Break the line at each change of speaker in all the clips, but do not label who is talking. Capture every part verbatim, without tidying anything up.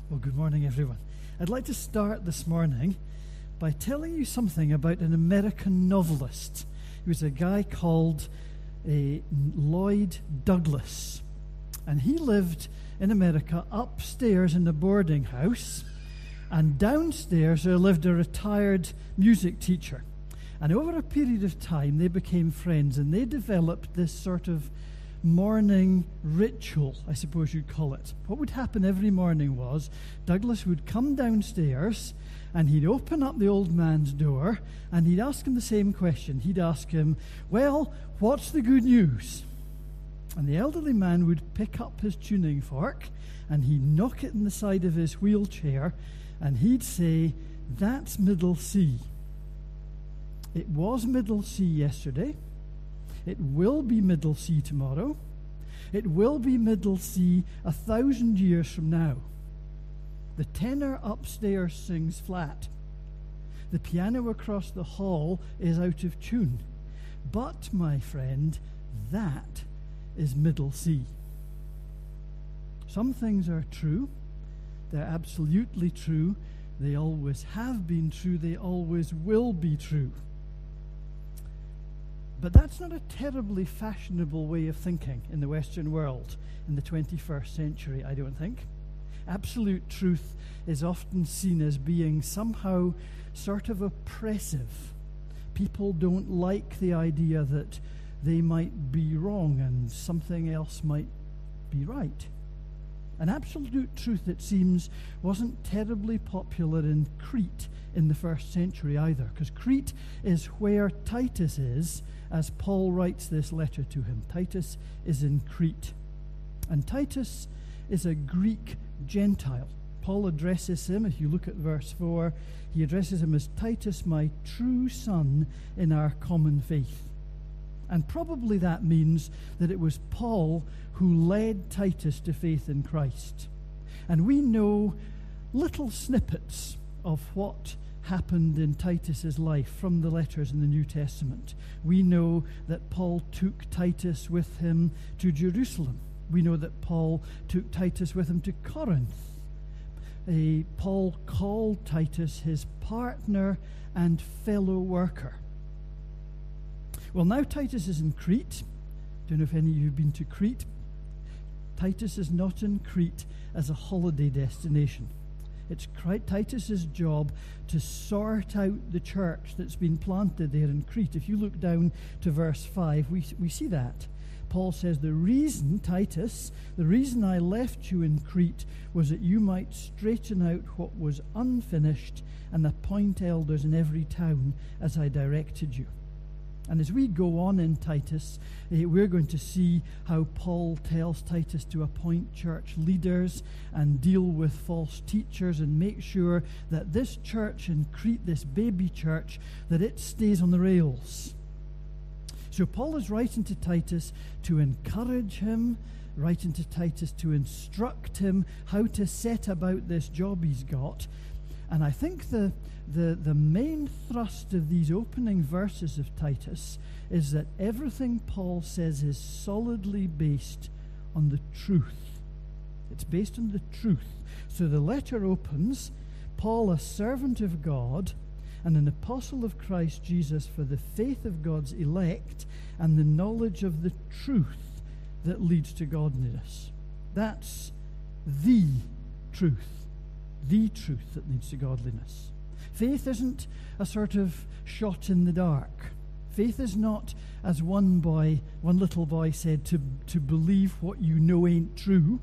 Well, good morning, everyone. I'd like to start this morning by telling you something about an American novelist. He was a guy called uh, Lloyd Douglas. And he lived in America upstairs in a boarding house, and downstairs there lived a retired music teacher. And over a period of time, they became friends, and they developed this sort of morning ritual, I suppose you'd call it. What would happen every morning was Douglas would come downstairs and he'd open up the old man's door and he'd ask him the same question. He'd ask him, well, what's the good news? And the elderly man would pick up his tuning fork and he'd knock it in the side of his wheelchair and he'd say, that's middle C. It was middle C yesterday. It will be middle C tomorrow. It will be middle C a thousand years from now. The tenor upstairs sings flat. The piano across the hall is out of tune. But, my friend, that is middle C. Some things are true. They're absolutely true. They always have been true. They always will be true. But that's not a terribly fashionable way of thinking in the Western world in the twenty-first century, I don't think. Absolute truth is often seen as being somehow sort of oppressive. People don't like the idea that they might be wrong and something else might be right. An absolute truth, it seems, wasn't terribly popular in Crete in the first century either, because Crete is where Titus is as Paul writes this letter to him. Titus is in Crete. And Titus is a Greek Gentile. Paul addresses him, if you look at verse four, he addresses him as Titus, my true son in our common faith. And probably that means that it was Paul who led Titus to faith in Christ. And we know little snippets of what happened in Titus's life from the letters in the New Testament. We know that Paul took Titus with him to Jerusalem. We know that Paul took Titus with him to Corinth. Uh, Paul called Titus his partner and fellow worker. Well, now Titus is in Crete. Don't know if any of you have been to Crete. Titus is not in Crete as a holiday destination. It's Titus's job to sort out the church that's been planted there in Crete. If you look down to verse five, we, we see that. Paul says, the reason, Titus, the reason I left you in Crete was that you might straighten out what was unfinished and appoint elders in every town as I directed you. And as we go on in Titus, uh, we're going to see how Paul tells Titus to appoint church leaders and deal with false teachers and make sure that this church in Crete, this baby church, that it stays on the rails. So Paul is writing to Titus to encourage him, writing to Titus to instruct him how to set about this job he's got. And I think the, the, the main thrust of these opening verses of Titus is that everything Paul says is solidly based on the truth. It's based on the truth. So the letter opens, Paul, a servant of God and an apostle of Christ Jesus for the faith of God's elect and the knowledge of the truth that leads to godliness. That's the truth. The truth that leads to godliness. Faith isn't a sort of shot in the dark. Faith is not, as one boy, one little boy said, to, to believe what you know ain't true.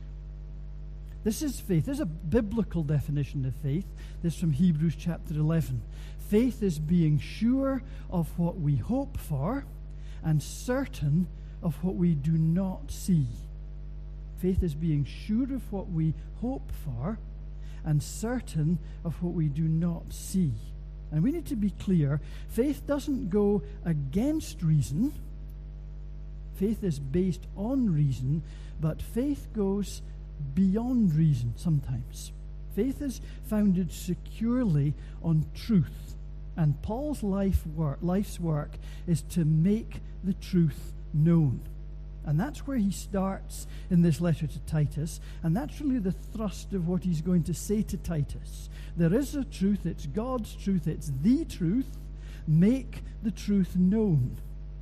This is faith. There's a biblical definition of faith. This is from Hebrews chapter eleven. Faith is being sure of what we hope for and certain of what we do not see. Faith is being sure of what we hope for and certain of what we do not see. And we need to be clear, faith doesn't go against reason. Faith is based on reason, but faith goes beyond reason sometimes. Faith is founded securely on truth, and Paul's life work, life's work is to make the truth known. And that's where he starts in this letter to Titus, and that's really the thrust of what he's going to say to Titus. There is a truth, it's God's truth, it's the truth. Make the truth known.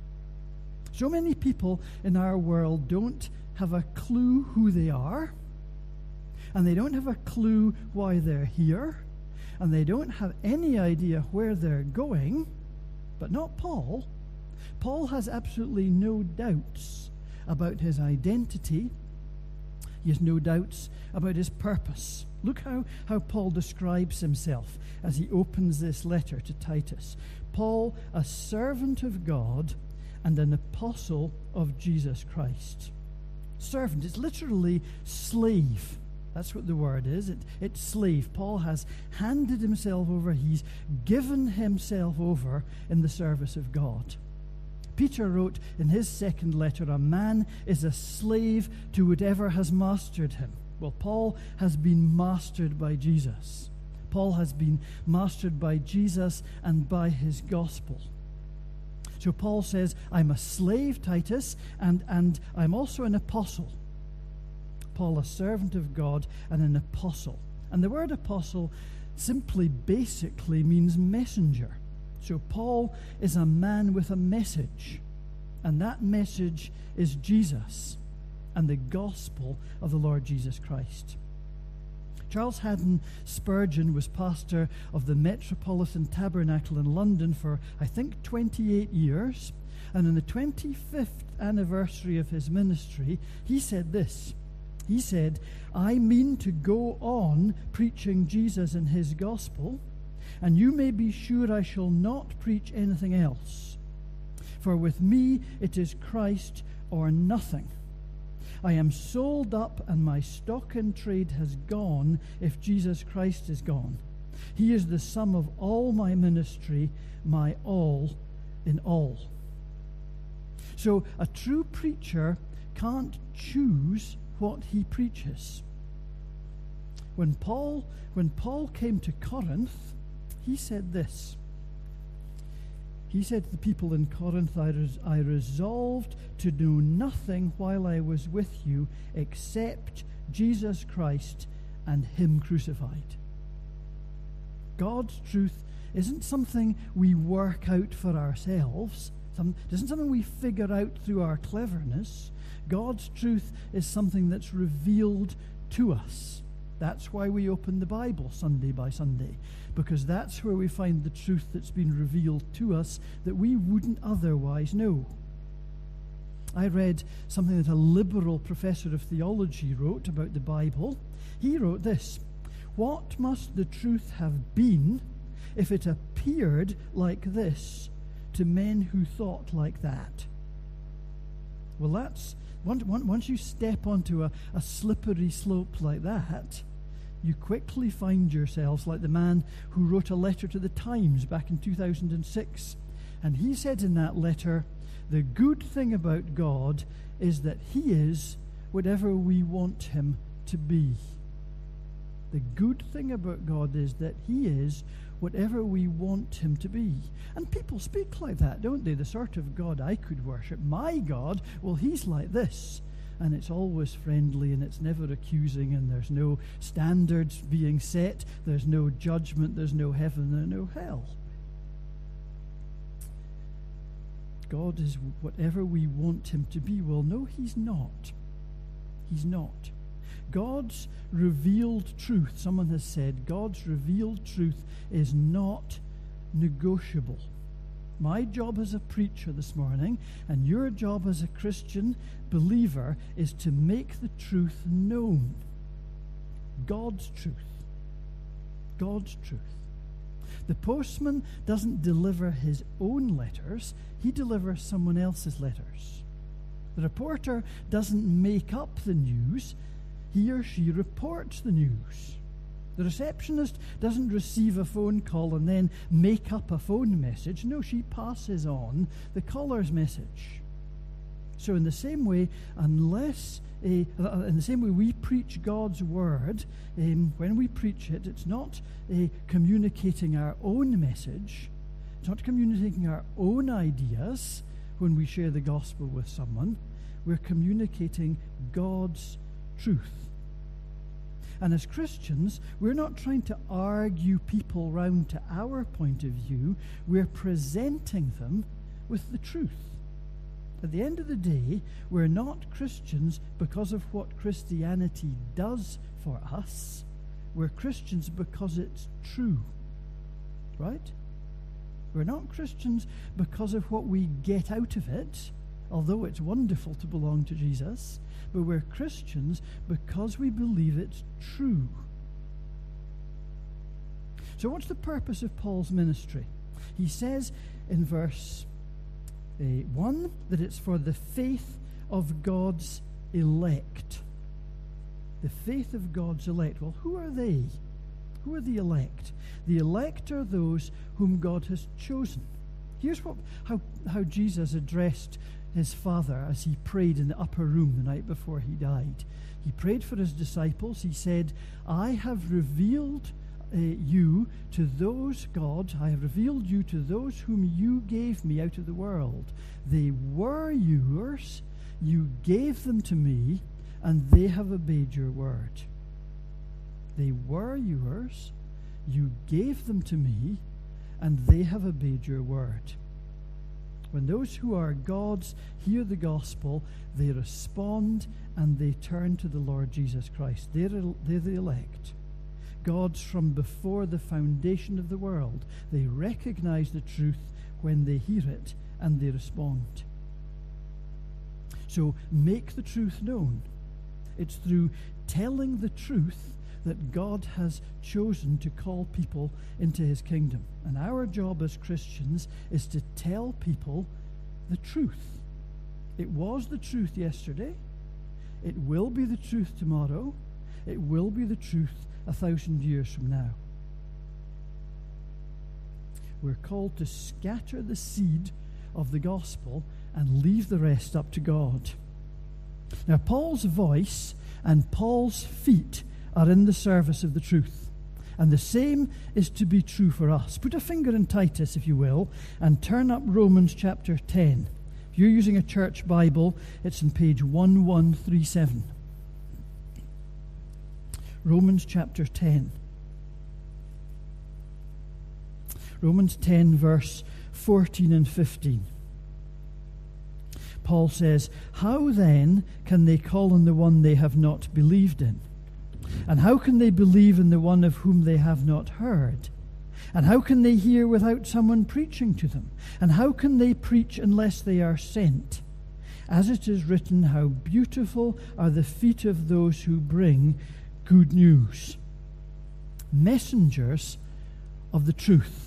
So many people in our world don't have a clue who they are, and they don't have a clue why they're here, and they don't have any idea where they're going, but not Paul. Paul has absolutely no doubts about his identity. He has no doubts about his purpose. Look how, how Paul describes himself as he opens this letter to Titus. Paul, a servant of God and an apostle of Jesus Christ. Servant, it's literally slave. That's what the word is. It, it's slave. Paul has handed himself over. He's given himself over in the service of God. Peter wrote in his second letter, a man is a slave to whatever has mastered him. Well, Paul has been mastered by Jesus. Paul has been mastered by Jesus and by his gospel. So Paul says, I'm a slave, Titus, and, and I'm also an apostle. Paul, a servant of God and an apostle. And the word apostle simply, basically means messenger. So Paul is a man with a message, and that message is Jesus and the gospel of the Lord Jesus Christ. Charles Haddon Spurgeon was pastor of the Metropolitan Tabernacle in London for, I think, twenty-eight years, and on the twenty-fifth anniversary of his ministry, he said this. He said, I mean to go on preaching Jesus and his gospel, and you may be sure I shall not preach anything else. For with me it is Christ or nothing. I am sold up, and my stock in trade has gone if Jesus Christ is gone. He is the sum of all my ministry, my all in all. So a true preacher can't choose what he preaches. When Paul, when Paul came to Corinth, he said this. He said to the people in Corinth, I, res- I resolved to do nothing while I was with you except Jesus Christ and him crucified. God's truth isn't something we work out for ourselves. Some, it isn't something we figure out through our cleverness. God's truth is something that's revealed to us. That's why we open the Bible Sunday by Sunday, because that's where we find the truth that's been revealed to us that we wouldn't otherwise know. I read something that a liberal professor of theology wrote about the Bible. He wrote this: what must the truth have been if it appeared like this to men who thought like that? Well, that's once, once you step onto a, a slippery slope like that, you quickly find yourselves like the man who wrote a letter to the Times back in two thousand six. And he said in that letter, the good thing about God is that he is whatever we want him to be. The good thing about God is that he is whatever we want him to be. And people speak like that, don't they? The sort of God I could worship. My God, well, he's like this. And it's always friendly, and it's never accusing, and there's no standards being set, there's no judgment, there's no heaven, there's no hell. God is whatever we want him to be. Well, no, he's not. He's not. God's revealed truth, someone has said, God's revealed truth is not negotiable. My job as a preacher this morning, and your job as a Christian believer, is to make the truth known. God's truth. God's truth. The postman doesn't deliver his own letters, he delivers someone else's letters. The reporter doesn't make up the news, he or she reports the news. The receptionist doesn't receive a phone call and then make up a phone message. No, she passes on the caller's message. So in the same way, unless, uh, in the same way we preach God's word, um, when we preach it, it's not uh, communicating our own message. It's not communicating our own ideas when we share the gospel with someone. We're communicating God's truth. And as Christians, we're not trying to argue people round to our point of view. We're presenting them with the truth. At the end of the day, we're not Christians because of what Christianity does for us. We're Christians because it's true. Right? We're not Christians because of what we get out of it, although it's wonderful to belong to Jesus. But we're Christians because we believe it's true. So what's the purpose of Paul's ministry? He says in verse uh, one that it's for the faith of God's elect. The faith of God's elect. Well, who are they? Who are the elect? The elect are those whom God has chosen. Here's what how, how Jesus addressed his Father as he prayed in the upper room the night before he died. He prayed for his disciples. He said, I have revealed uh, you to those, God, I have revealed you to those whom you gave me out of the world. They were yours, you gave them to me, and they have obeyed your word. They were yours, you gave them to me, and they have obeyed your word. When those who are God's hear the gospel, they respond and they turn to the Lord Jesus Christ. They're, they're the elect. God's from before the foundation of the world. They recognize the truth when they hear it and they respond. So make the truth known. It's through telling the truth that God has chosen to call people into his kingdom. And our job as Christians is to tell people the truth. It was the truth yesterday. It will be the truth tomorrow. It will be the truth a thousand years from now. We're called to scatter the seed of the gospel and leave the rest up to God. Now, Paul's voice and Paul's feet are in the service of the truth. And the same is to be true for us. Put a finger in Titus, if you will, and turn up Romans chapter ten. If you're using a church Bible, it's on page one one three seven. Romans chapter ten. Romans ten, verse fourteen and fifteen. Paul says, how then can they call on the one they have not believed in? And how can they believe in the one of whom they have not heard? And how can they hear without someone preaching to them? And how can they preach unless they are sent? As it is written, how beautiful are the feet of those who bring good news. Messengers of the truth.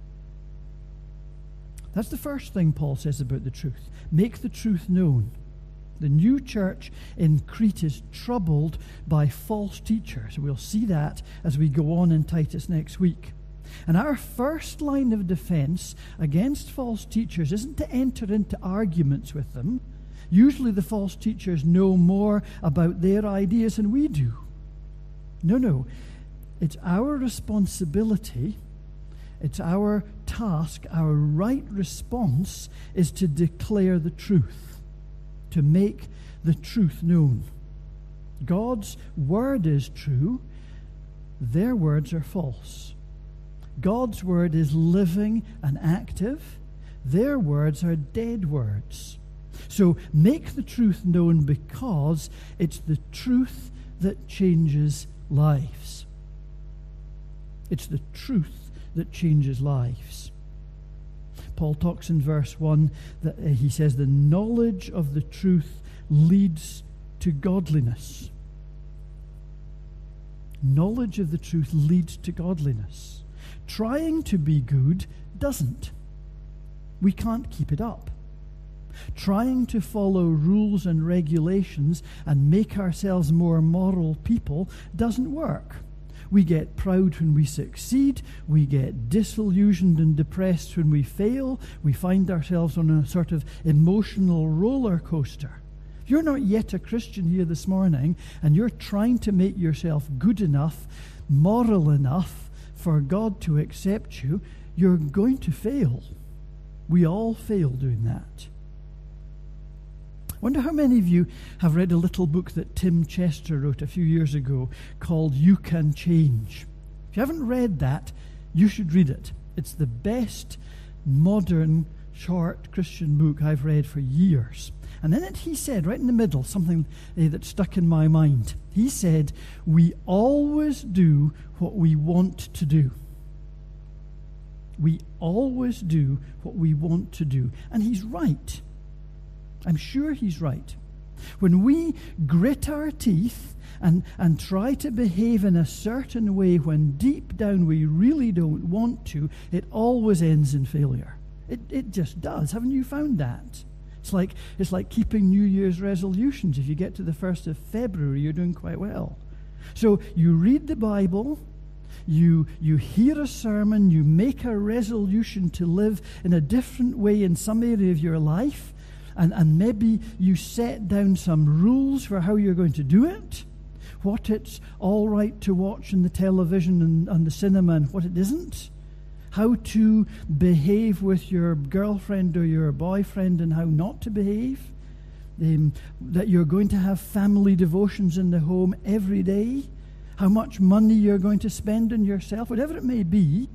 That's the first thing Paul says about the truth. Make the truth known. The new church in Crete is troubled by false teachers. We'll see that as we go on in Titus next week. And our first line of defense against false teachers isn't to enter into arguments with them. Usually the false teachers know more about their ideas than we do. No, no. It's our responsibility, it's our task, our right response is to declare the truth, to make the truth known. God's word is true, their words are false. God's word is living and active, their words are dead words. So make the truth known because it's the truth that changes lives. It's the truth that changes lives. Paul talks in verse one that uh, he says the knowledge of the truth leads to godliness. Knowledge of the truth leads to godliness. Trying to be good doesn't. We can't keep it up. Trying to follow rules and regulations and make ourselves more moral people doesn't work. We get proud when we succeed. We get disillusioned and depressed when we fail. We find ourselves on a sort of emotional roller coaster. If you're not yet a Christian here this morning and you're trying to make yourself good enough, moral enough for God to accept you, you're going to fail. We all fail doing that. Wonder how many of you have read a little book that Tim Chester wrote a few years ago called You Can Change. If you haven't read that, you should read it. It's the best modern short Christian book I've read for years. And in it he said, right in the middle, something uh, that stuck in my mind. He said, we always do what we want to do. We always do what we want to do. And he's right. I'm sure he's right. When we grit our teeth and, and try to behave in a certain way when deep down we really don't want to, it always ends in failure. It, it just does. Haven't you found that? It's like, it's like keeping New Year's resolutions. If you get to the first of February, you're doing quite well. So you read the Bible, you, you hear a sermon, you make a resolution to live in a different way in some area of your life, and, and maybe you set down some rules for how you're going to do it, what it's all right to watch in the television and, and the cinema and what it isn't, how to behave with your girlfriend or your boyfriend and how not to behave, um, that you're going to have family devotions in the home every day, how much money you're going to spend on yourself, whatever it may be.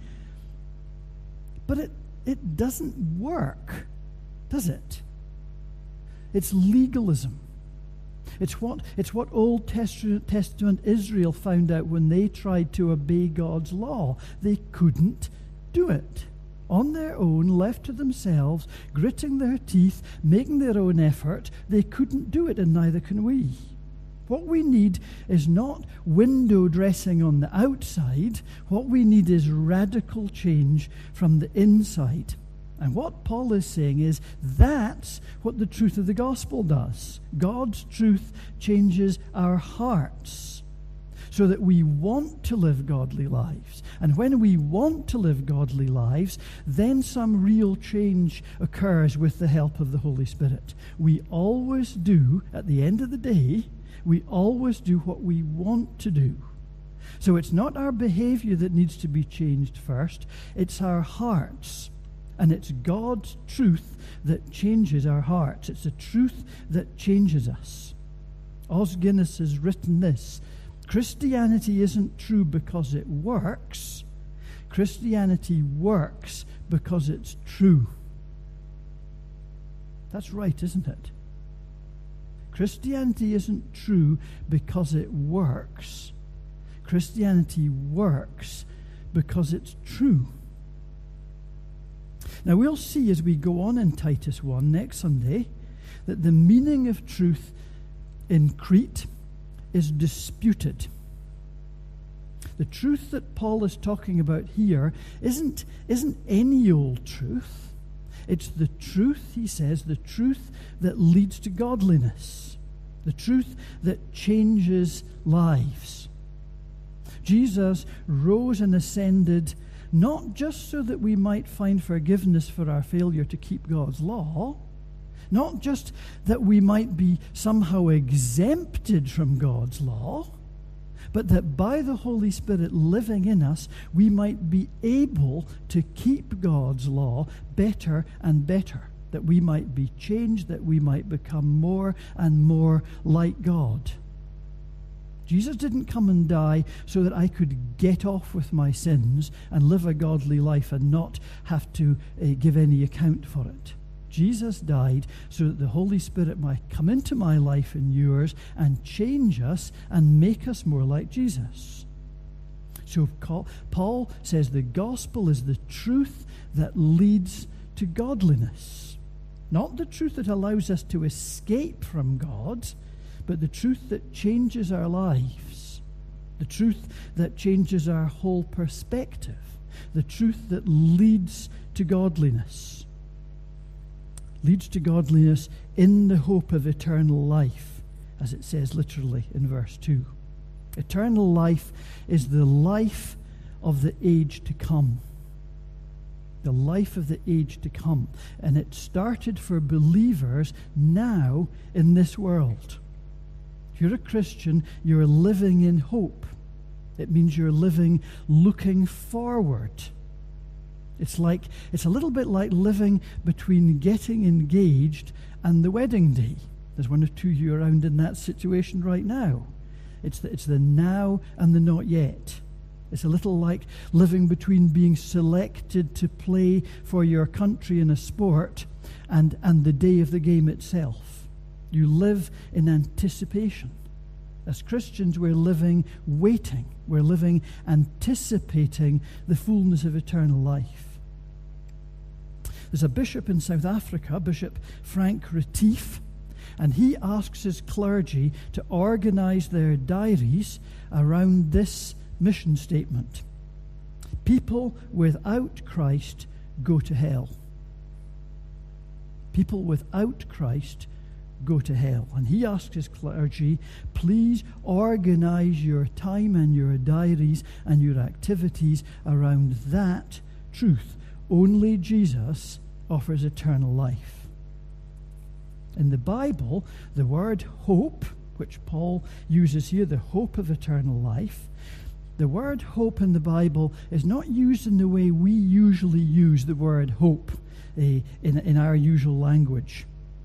But it, it doesn't work, does it? It's legalism. It's what, it's what Old Testament Israel found out when they tried to obey God's law. They couldn't do it. On their own, left to themselves, gritting their teeth, making their own effort, they couldn't do it, and neither can we. What we need is not window dressing on the outside. What we need is radical change from the inside. And what Paul is saying is that's what the truth of the gospel does. God's truth changes our hearts so that we want to live godly lives. And when we want to live godly lives, then some real change occurs with the help of the Holy Spirit. We always do, at the end of the day, we always do what we want to do. So it's not our behavior that needs to be changed first, it's our hearts. And it's God's truth that changes our hearts. It's the truth that changes us. Os Guinness has written this: Christianity isn't true because it works. Christianity works because it's true. That's right, isn't it? Christianity isn't true because it works. Christianity works because it's true. Now we'll see as we go on in Titus one next Sunday that the meaning of truth in Crete is disputed. The truth that Paul is talking about here isn't, isn't any old truth. It's the truth, he says, the truth that leads to godliness, the truth that changes lives. Jesus rose and ascended not just so that we might find forgiveness for our failure to keep God's law, not just that we might be somehow exempted from God's law, but that by the Holy Spirit living in us, we might be able to keep God's law better and better, that we might be changed, that we might become more and more like God. Jesus didn't come and die so that I could get off with my sins and live a godly life and not have to uh, give any account for it. Jesus died so that the Holy Spirit might come into my life and yours and change us and make us more like Jesus. So Paul says the gospel is the truth that leads to godliness. Not the truth that allows us to escape from God, but the truth that changes our lives. The truth that changes our whole perspective. The truth that leads to godliness. Leads to godliness in the hope of eternal life, as it says literally in verse two. Eternal life is the life of the age to come. The life of the age to come. And it started for believers now in this world. If you're a Christian, you're living in hope. It means you're living looking forward. It's like it's a little bit like living between getting engaged and the wedding day. There's one or two of you around in that situation right now. It's the, it's the now and the not yet. It's a little like living between being selected to play for your country in a sport and, and the day of the game itself. You live in anticipation. As Christians, we're living waiting. We're living anticipating the fullness of eternal life. There's a bishop in South Africa, Bishop Frank Retief, and he asks his clergy to organize their diaries around this mission statement: people without Christ go to hell. People without Christ go to hell. And he asks his clergy, please organize your time and your diaries and your activities around that truth. Only Jesus offers eternal life. In the Bible, the word hope, which Paul uses here, the hope of eternal life, the word hope in the Bible is not used in the way we usually use the word hope uh, in, in our usual language.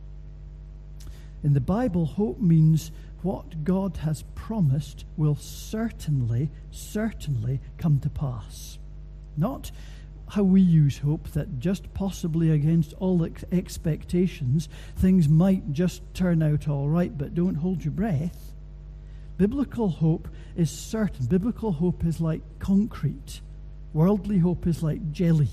In the Bible, hope means what God has promised will certainly, certainly come to pass. Not how we use hope, that just possibly against all ex- expectations, things might just turn out all right, but don't hold your breath. Biblical hope is certain. Biblical hope is like concrete. Worldly hope is like jelly.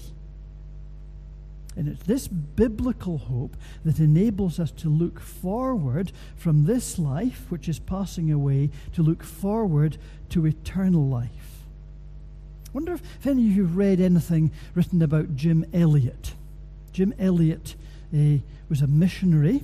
And it's this biblical hope that enables us to look forward from this life, which is passing away, to look forward to eternal life. I wonder if, if any of you have read anything written about Jim Elliot. Jim Elliot uh, was a missionary,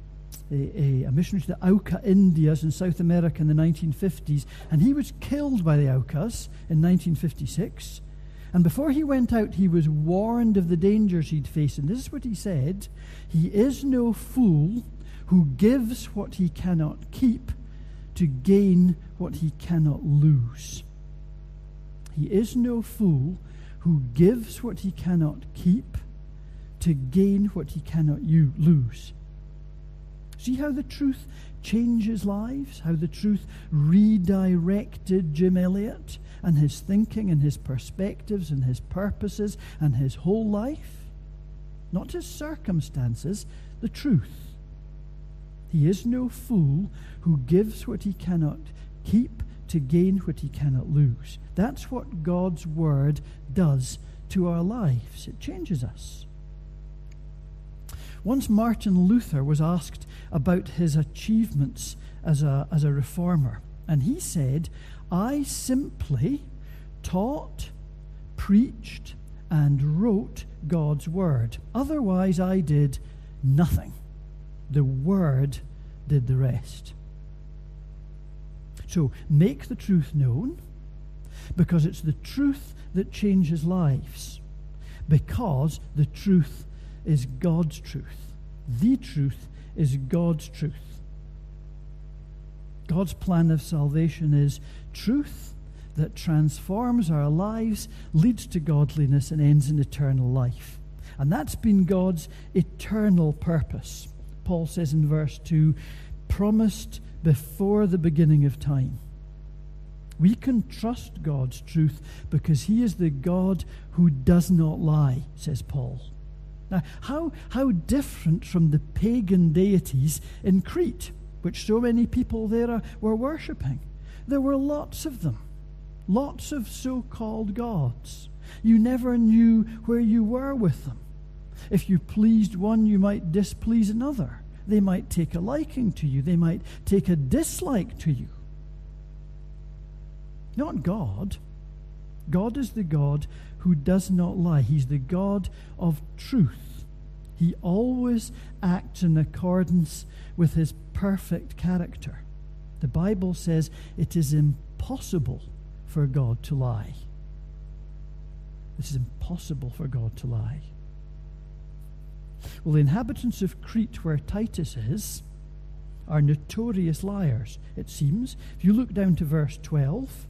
a, a missionary to the Auca Indias in South America in the nineteen fifties, and he was killed by the Aucas in nineteen fifty-six. And before he went out, he was warned of the dangers he'd face. And this is what he said: he is no fool who gives what he cannot keep to gain what he cannot lose. He is no fool who gives what he cannot keep to gain what he cannot u- lose. See how the truth changes lives? How the truth redirected Jim Elliot and his thinking and his perspectives and his purposes and his whole life? Not his circumstances, the truth. He is no fool who gives what he cannot keep to gain what he cannot lose. That's what God's word does to our lives. It changes us. Once Martin Luther was asked about his achievements as a, as a reformer, and he said, I simply taught, preached, and wrote God's word. Otherwise, I did nothing. The word did the rest. So make the truth known, because it's the truth that changes lives. Because the truth is God's truth. The truth is God's truth. God's plan of salvation is truth that transforms our lives, leads to godliness, and ends in eternal life. And that's been God's eternal purpose. Paul says in verse two, promised before the beginning of time. We can trust God's truth because he is the God who does not lie, says Paul. Now, how, how different from the pagan deities in Crete, which so many people there are, were worshipping. There were lots of them, lots of so-called gods. You never knew where you were with them. If you pleased one, you might displease another. They might take a liking to you. They might take a dislike to you. Not God. God is the God who does not lie. He's the God of truth. He always acts in accordance with his perfect character. The Bible says it is impossible for God to lie. It is impossible for God to lie. Well, the inhabitants of Crete, where Titus is, are notorious liars, it seems. If you look down to verse twelve,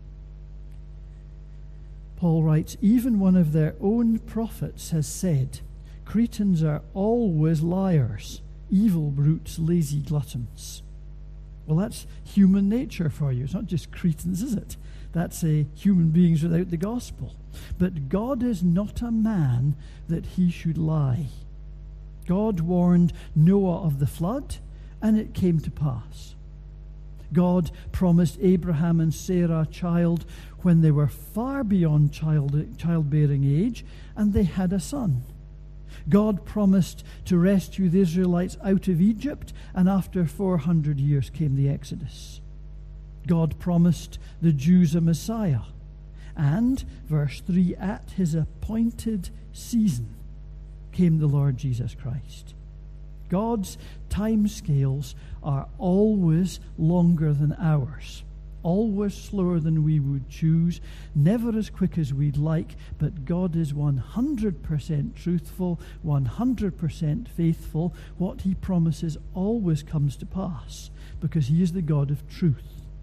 Paul writes, even one of their own prophets has said, Cretans are always liars, evil brutes, lazy gluttons. Well, that's human nature for you. It's not just Cretans, is it? That's a human beings without the gospel. But God is not a man that he should lie. God warned Noah of the flood, and it came to pass. God promised Abraham and Sarah a child when they were far beyond child, childbearing age, and they had a son. God promised to rescue the Israelites out of Egypt, and after four hundred years came the Exodus. God promised the Jews a Messiah, and, verse three, at his appointed season came the Lord Jesus Christ. God's time scales are always longer than ours, always slower than we would choose, never as quick as we'd like, but God is one hundred percent truthful, one hundred percent faithful. What he promises always comes to pass, because he is the God of truth.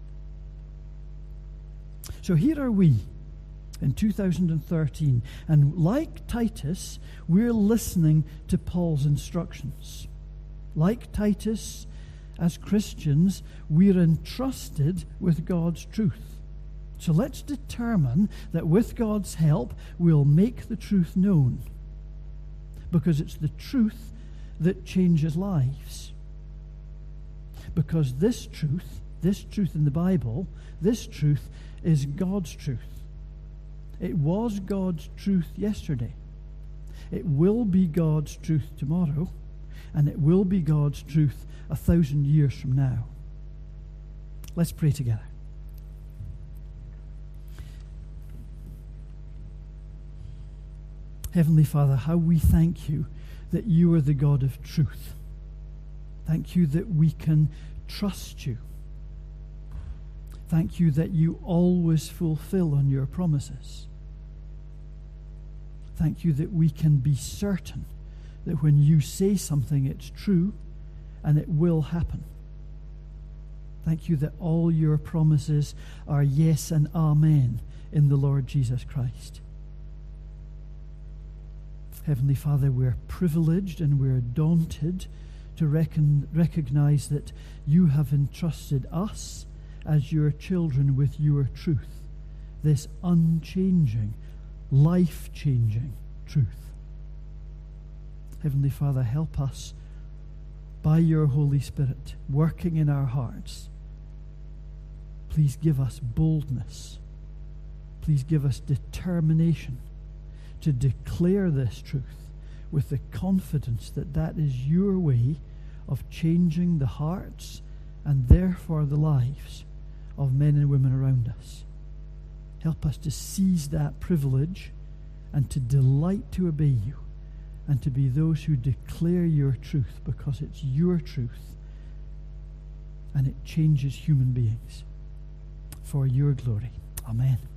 So here are we in two thousand thirteen, and like Titus, we're listening to Paul's instructions. Like Titus, as Christians, we're entrusted with God's truth. So let's determine that with God's help, we'll make the truth known, because it's the truth that changes lives. Because this truth, this truth in the Bible, this truth is God's truth. It was God's truth yesterday. It will be God's truth tomorrow, and it will be God's truth a thousand years from now. Let's pray together. Heavenly Father, how we thank you that you are the God of truth. Thank you that we can trust you. Thank you that you always fulfill on your promises. Thank you that we can be certain that when you say something, it's true and it will happen. Thank you that all your promises are yes and amen in the Lord Jesus Christ. Heavenly Father, we're privileged and we're daunted to reckon, recognize that you have entrusted us as your children with your truth, this unchanging, life-changing truth. Heavenly Father, help us by your Holy Spirit working in our hearts. Please give us boldness. Please give us determination to declare this truth with the confidence that that is your way of changing the hearts and therefore the lives of men and women around us. Help us to seize that privilege and to delight to obey you and to be those who declare your truth, because it's your truth and it changes human beings for your glory. Amen.